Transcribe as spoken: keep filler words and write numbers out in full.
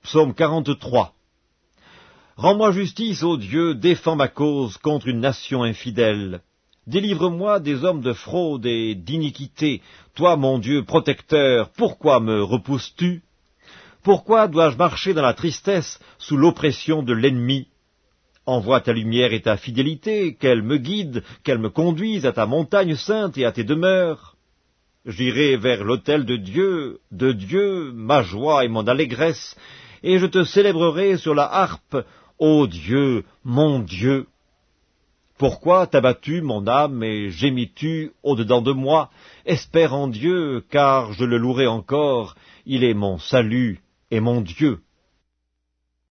Psaume quarante-trois. Rends-moi justice, ô Dieu, défends ma cause contre une nation infidèle. Délivre-moi des hommes de fraude et d'iniquité. Toi, mon Dieu protecteur, pourquoi me repousses-tu? Pourquoi dois-je marcher dans la tristesse, sous l'oppression de l'ennemi? Envoie ta lumière et ta fidélité, qu'elle me guide, qu'elle me conduise à ta montagne sainte et à tes demeures. J'irai vers l'autel de Dieu, de Dieu, ma joie et mon allégresse, et je te célébrerai sur la harpe, ô Dieu, mon Dieu. Pourquoi t'as battu mon âme et gémis-tu au-dedans de moi? Espère en Dieu, car je le louerai encore, il est mon salut et mon Dieu.